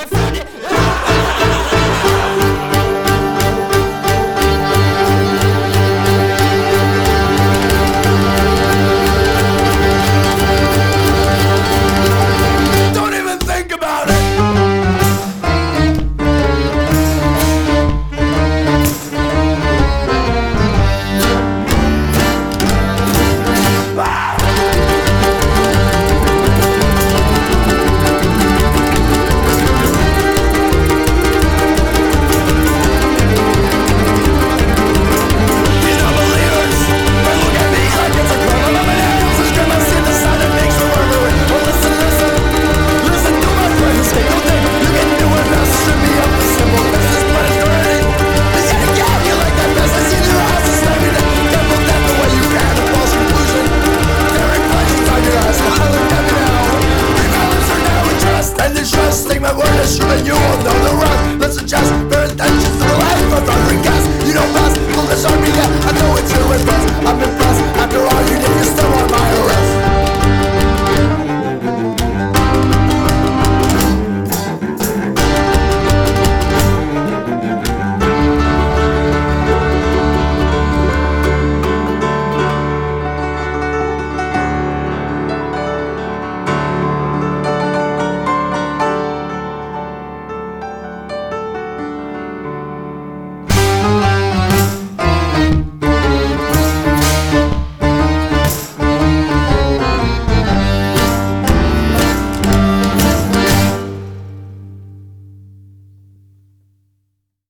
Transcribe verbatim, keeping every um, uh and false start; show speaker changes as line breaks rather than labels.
I found it.
Don't even think about it. My word is true and you will know the rest. Let's adjust their intentions to the life of our recast. You don't pass, don't disarm me yet. I know it's you impressed. I'm impressed. After all you did, you still on my arrest.